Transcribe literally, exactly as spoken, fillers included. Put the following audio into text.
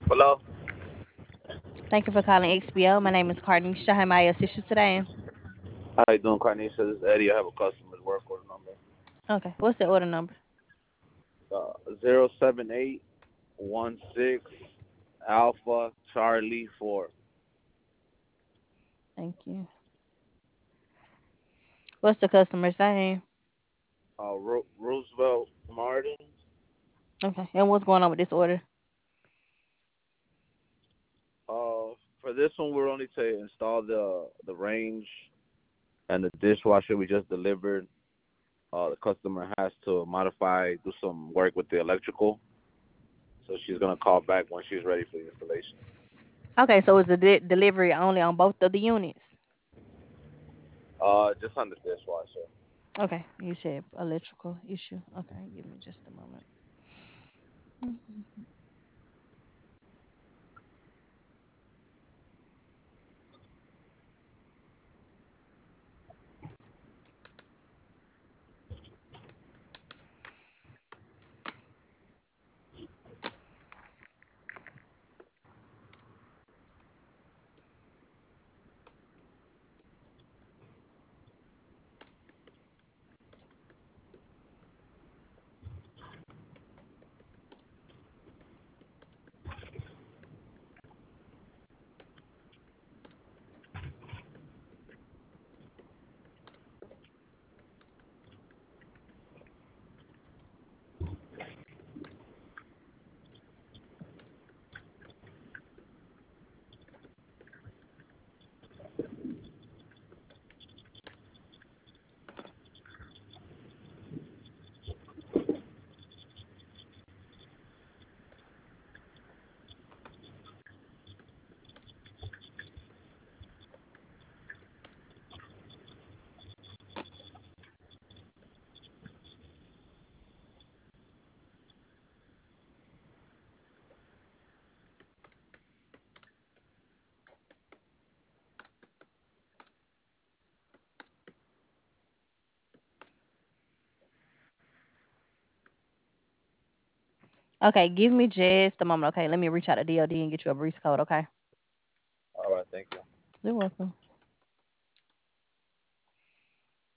Hello. Thank you for calling X B O. My name is Carnisha. How may I assist you today? How you doing, Carnisha? This is Eddie. I have a customer's work order number. Okay. What's the order number? Uh, zero seven eight one six Alpha Charlie four. Thank you. What's the customer's name? Uh, Ro- Roosevelt Martin. Okay. And what's going on with this order? Uh, for this one, we're only to install the the range and the dishwasher we just delivered. Uh, the customer has to modify, do some work with the electrical. So she's gonna call back when she's ready for the installation. Okay, so is the de- delivery only on both of the units? Uh, just on the dishwasher. Okay. You said electrical issue. Okay. Give me just a moment. Mhm. Okay. Give me just a moment. Okay. Let me reach out to D O D and get you a breeze code. Okay. All right, thank you. You're welcome.